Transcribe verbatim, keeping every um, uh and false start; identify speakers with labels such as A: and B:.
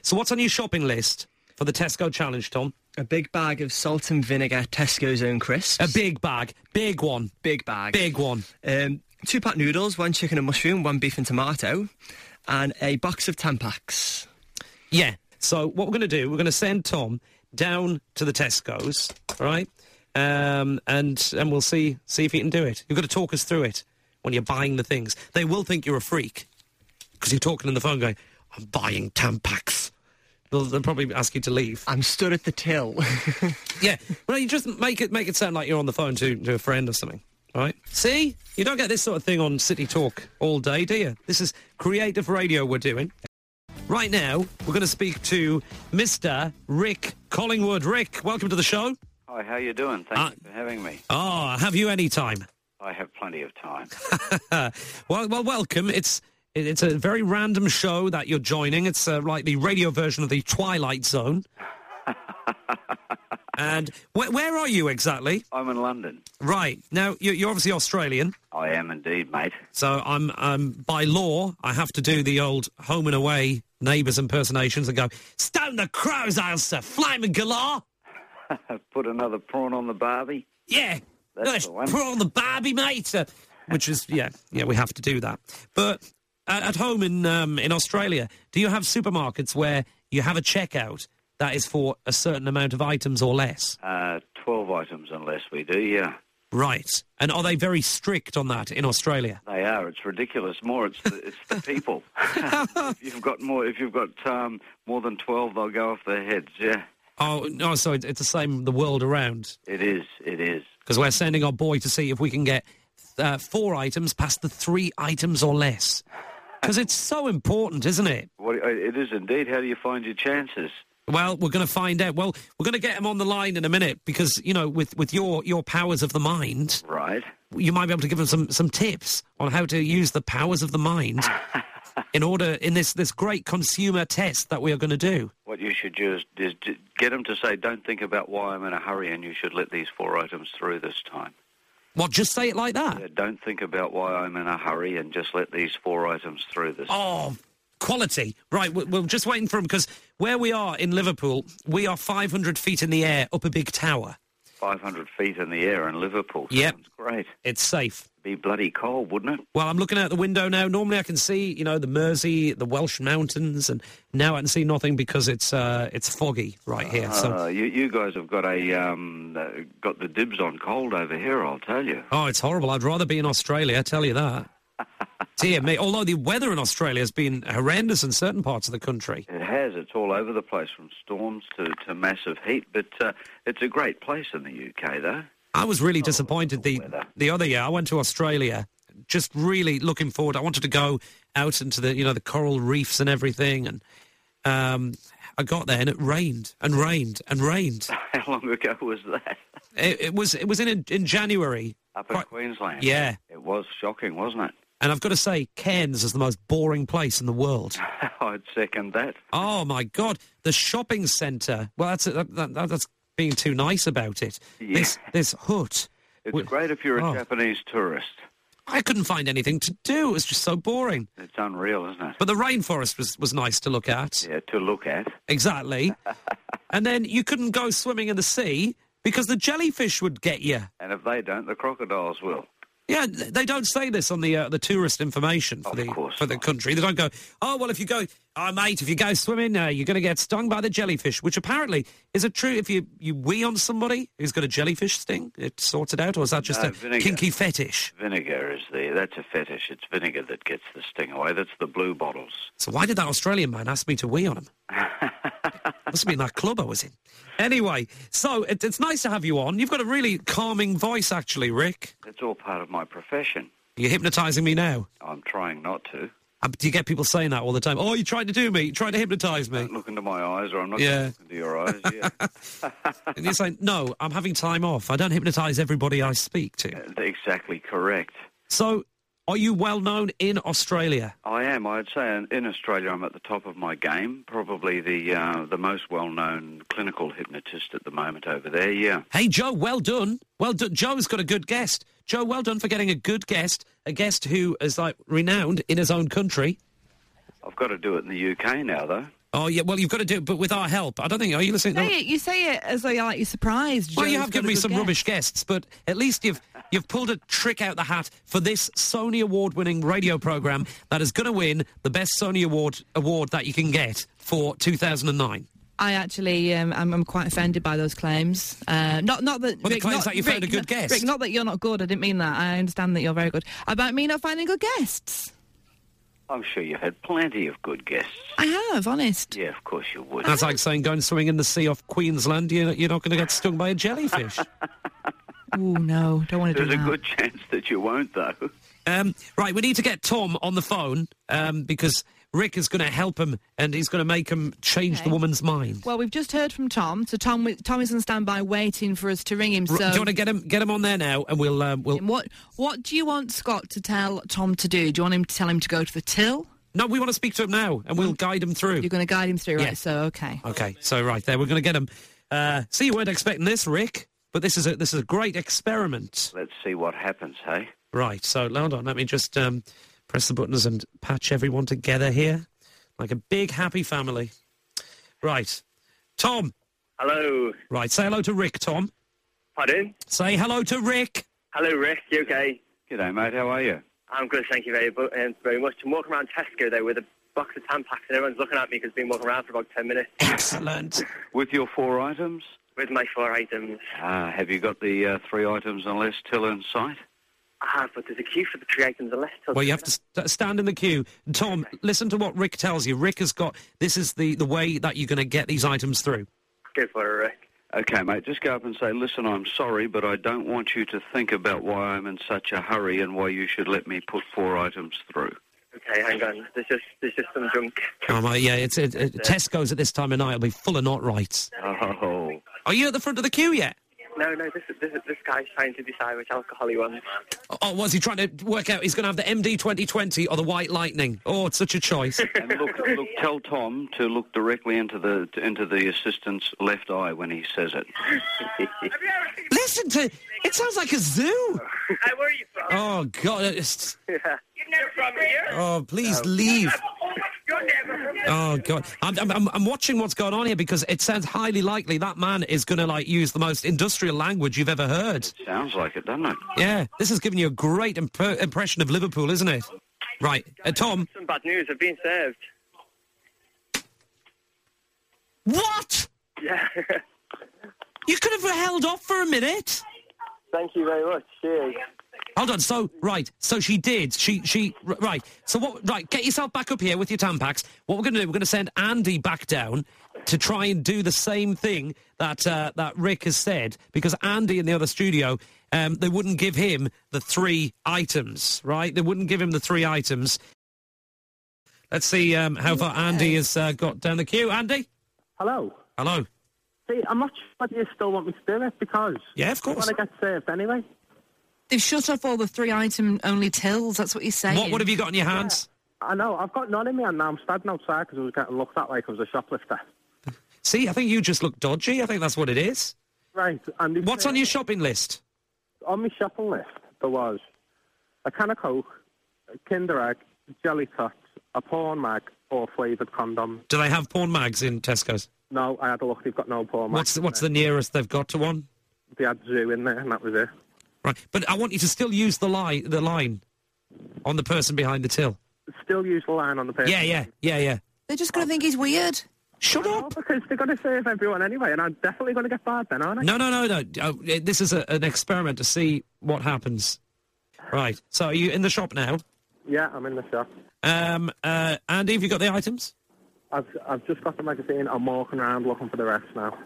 A: So what's on your shopping list for the Tesco Challenge, Tom?
B: A big bag of salt and vinegar Tesco's Own crisps.
A: A big bag. Big one.
B: Big bag.
A: Big one.
B: Um, two pack noodles, one chicken and mushroom, one beef and tomato, and a box of Tampax.
A: Yeah. So what we're going to do, we're going to send Tom down to the Tesco's, all right? Um, and and we'll see see if he can do it. You've got to talk us through it when you're buying the things. They will think you're a freak because you're talking on the phone going, I'm buying Tampax. They'll, they'll probably ask you to leave.
B: I'm stood at the till.
A: Yeah. Well, you just make it make it sound like you're on the phone to, to a friend or something, all right? See? You don't get this sort of thing on City Talk all day, do you? This is creative radio we're doing. Right now, we're going to speak to Mister Rick Collingwood. Rick, welcome to the show.
C: Hi, how you doing? Thank
A: Uh,
C: you for having me.
A: Oh, have you any time?
C: I have plenty of time.
A: well, well, welcome. It's it, it's a very random show that you're joining. It's uh, like the radio version of the Twilight Zone. And wh- where are you exactly?
C: I'm in London.
A: Right. Now, you're, you're obviously Australian.
C: I am indeed, mate.
A: So I'm, um, by law, I have to do the old home and away neighbours impersonations and go, "Stone the crows, Ailsa, flaming galore."
C: Put another prawn on the barbie.
A: Yeah.
C: That's
A: Let's
C: the one.
A: put on the Barbie, mate. Uh, which is, yeah, yeah, we have to do that. But at, at home in um, in Australia, do you have supermarkets where you have a checkout that is for a certain amount of items or less?
C: Uh, twelve items unless we do, yeah.
A: Right. And are they very strict on that in Australia?
C: They are. It's ridiculous. More, it's the, it's the people. If you've got more, if you've got um, more than twelve, they'll go off their heads, yeah.
A: Oh, no, so it's, it's the same the world around.
C: It is, it is.
A: Because we're sending our boy to see if we can get uh, four items past the three items or less. Because it's so important, isn't it?
C: What, it is indeed. How do you find your chances?
A: Well, we're going to find out. Well, we're going to get him on the line in a minute because, you know, with, with your, your powers of the mind,
C: Right.
A: you might be able to give him some, some tips on how to use the powers of the mind in order, in this, this great consumer test that we are going to do.
C: What you should do is, is d- get them to say, don't think about why I'm in a hurry and you should let these four items through this time.
A: What, just say it like that?
C: Yeah, don't think about why I'm in a hurry and just let these four items through this time.
A: Oh, quality. Right, we're, we're just waiting for him because where we are in Liverpool, we are five hundred feet in the air up a big tower.
C: five hundred feet in the air in Liverpool.
A: Yep.
C: Sounds great.
A: It's safe.
C: Be bloody cold, wouldn't it?
A: Well, I'm looking out the window now. Normally I can see, you know, the Mersey, the Welsh mountains, and now I can see nothing because it's uh, it's foggy right here. So,
C: Uh, you, you guys have got a um, uh, got the dibs on cold over here, I'll tell you.
A: oh, it's horrible. I'd rather be in Australia, I tell you that. Dear me. Although the weather in Australia has been horrendous in certain parts of the country.
C: It has. It's all over the place, from storms to, to massive heat. But uh, it's a great place in the U K, though.
A: I was really disappointed the
C: weather.
A: the other year. I went to Australia, just really looking forward. I wanted to go out into the, you know, the coral reefs and everything, and um, I got there and it rained and rained and rained.
C: How long ago was that?
A: It, it was it was in in January.
C: Up in
A: Quite-
C: Queensland.
A: Yeah.
C: It was shocking, wasn't it?
A: And I've got to say, Cairns is the most boring place in the world.
C: I'd second that.
A: Oh, my God. The shopping centre. Well, that's that, that, that's being too nice about it.
C: Yeah.
A: This this hut.
C: It's
A: Wi-
C: great if you're a
A: oh.
C: Japanese tourist.
A: I couldn't find anything to do. It was just so boring.
C: It's unreal, isn't it?
A: But the rainforest was, was nice to look at.
C: Yeah, to look at.
A: Exactly. And then you couldn't go swimming in the sea because the jellyfish would get you.
C: And if they don't, the crocodiles will.
A: Yeah, th- they don't say this on the uh, the tourist information for
C: Of
A: the
C: course
A: for the
C: not.
A: country. They don't go, oh, well, if you go, oh, mate, if you go swimming, uh, you're going to get stung by the jellyfish, which apparently, is it true if you, you wee on somebody who's got a jellyfish sting, it sorts it out, or is that just
C: No,
A: a
C: vinegar.
A: kinky fetish?
C: Vinegar is the, that's a fetish. It's vinegar that gets the sting away. That's the blue bottles.
A: So why did that Australian man ask me to wee on him? Must have been that club I was in. Anyway, so it, it's nice to have you on. You've got a really calming voice, actually, Rick.
C: It's all part of my profession.
A: You're hypnotising me now.
C: I'm trying not to.
A: Uh, do you get people saying that all the time? Oh, you're trying to do me? You're trying to hypnotise me?
C: Don't look into my eyes, or I'm not
A: Yeah.
C: going to look into your eyes. Yeah.
A: And you're saying, no, I'm having time off. I don't hypnotise everybody I speak to.
C: That's exactly correct.
A: So, are you well known in Australia?
C: I am. I'd say in, in Australia I'm at the top of my game. Probably the uh, the most well-known clinical hypnotist at the moment over there, yeah.
A: Hey, Joe, well done. Well done. Joe's got a good guest. Joe, well done for getting a good guest, a guest who is, like, renowned in his own country.
C: I've got to do it in the U K now, though.
A: Oh, yeah, well, you've got to do it, but with our help. I don't think... Are you listening?
D: Say it, you say it as though you're, like, you're surprised.
A: Well, you
D: Joe's
A: have
D: got
A: given
D: a
A: me
D: good
A: some
D: guess.
A: rubbish guests, but at least you've you've pulled a trick out the hat for this Sony Award-winning radio programme that is going to win the best Sony Award award that you can get for two thousand nine.
D: I actually, um, I'm, I'm quite offended by those claims. Uh, not, not that.
A: Well, the
D: Rick,
A: claims
D: not,
A: that you
D: Rick,
A: found a good
D: not,
A: guest.
D: Rick, not that you're not good. I didn't mean that. I understand that you're very good. About me not finding good guests.
C: I'm sure you had plenty of good guests.
D: I have, honest.
C: Yeah, of course you would.
A: That's like saying go and swing in the sea off Queensland. You're, you're not going to get stung by a jellyfish.
D: Oh no, don't want to do
C: There's
D: that.
C: a good chance that you won't, though.
A: Um, right, we need to get Tom on the phone um, because Rick is going to help him and he's going to make him change
D: Okay.
A: the woman's mind.
D: Well, we've just heard from Tom, so Tom, Tom is on standby waiting for us to ring him.
A: R-
D: So,
A: do you want to get him get him on there now, and we'll um, we'll.
D: what what do you want Scott to tell Tom to do? Do you want him to tell him to go to the till?
A: No, we want to speak to him now, and we'll guide him through.
D: You're going to guide him through, right?
A: Yeah.
D: So, okay.
A: Okay, so right there, we're going to get him. Uh, see, you weren't expecting this, Rick, but this is a this is a great experiment.
C: Let's see what happens, hey?
A: Right, so hold on, let me just um, press the buttons and patch everyone together here, like a big happy family. Right, Tom.
E: Hello.
A: Right, say hello to Rick, Tom.
E: Pardon?
A: Say hello to Rick.
E: Hello, Rick. You okay?
C: G'day, mate. How are you?
E: I'm good, thank you very, bu- um, very much. I'm walking around Tesco there with a box of Tampax and everyone's looking at me because I've been walking around for about ten minutes
A: Excellent.
C: With your four items?
E: with my four items.
C: Ah, have you got the uh, three items on less till in sight?
E: I have, but there's a queue for the three items and less. till-
A: Well, you have to st- stand in the queue. Tom, listen to what Rick tells you. Rick has got, this is the, the way that you're going to get these items through.
E: Go for it, Rick.
C: Okay, mate, just go up and say, listen, I'm sorry, but I don't want you to think about why I'm in such a hurry and why you should let me put four items through.
E: Okay, hang on. There's just there's just some junk.
A: Oh, my, yeah, it's it, it, Tesco's at this time of night will be full of not rights.
C: Oh,
A: Are you at the front of the queue yet?
E: No, no, this this this guy's trying to decide which alcohol he wants.
A: Oh, was he trying to work out he's going to have the M D twenty twenty or the White Lightning? Oh, it's such a choice.
C: and look, look, tell Tom to look directly into the into the assistant's left eye when he says it.
A: Listen to, it sounds like a zoo.
E: Hey, where are you from?
A: Oh, God. It's,
E: Yeah. You're never from here.
A: oh, please leave.
E: You're never from here.
A: Oh, God. I'm, I'm, I'm watching what's going on here because it sounds highly likely that man is going to, like, use the most industrial language you've ever heard.
C: Sounds like it, doesn't it?
A: Yeah, this is giving you a great imp- impression of Liverpool, isn't it? Right. Uh, Tom.
E: Some bad news. I've been served.
A: What?
E: Yeah.
A: You could have held off for a minute.
E: Thank you very much. Cheers.
A: Hold on. So, right. So she did. She, she, r- right. So what, right, get yourself back up here with your Tampax. What we're going to do, we're going to send Andy back down to try and do the same thing that, uh, that Rick has said, because Andy in the other studio, um, they wouldn't give him the three items, right? They wouldn't give him the three items. Let's see, um, how far Andy has, uh, got down the queue. Andy?
F: Hello.
A: Hello.
F: See, I'm not sure whether you still want me to do it because
A: Yeah, of
F: I
A: course.
F: want to get served anyway.
D: They've shut off all the three-item only tills. That's what you're saying.
A: What, what have you got in your hands?
F: I know, I've got none in me and now I'm standing outside because I was getting looked at like I was a shoplifter.
A: See, I think you just look dodgy. I think that's what it is.
F: Right. And they
A: What's
F: said-
A: on your shopping list?
F: On my shopping list, there was a can of Coke, a Kinder Egg, Jelly Tots, a porn mag, or flavoured condom.
A: Do they have porn mags in Tesco's?
F: No, I had a look, they've got no porn mag.
A: What's the, what's the nearest they've got to one?
F: They had Zoo in there and that was it.
A: Right, but I want you to still use the line, the line on the person behind the till.
F: Still use the line on the person.
A: Yeah, yeah, yeah, yeah.
D: They're just going to think he's weird.
A: Shut
F: No,
A: up!
F: because they're going to serve everyone anyway and I'm definitely going to get barred then, aren't I?
A: No, no, no, no. Oh, eh, this is a, an experiment to see what happens. Right. So are you in the shop now?
F: Yeah, I'm in the shop.
A: Um, uh, Andy, have you got the items?
F: I've, I've just got the magazine. I'm walking around looking for the rest now.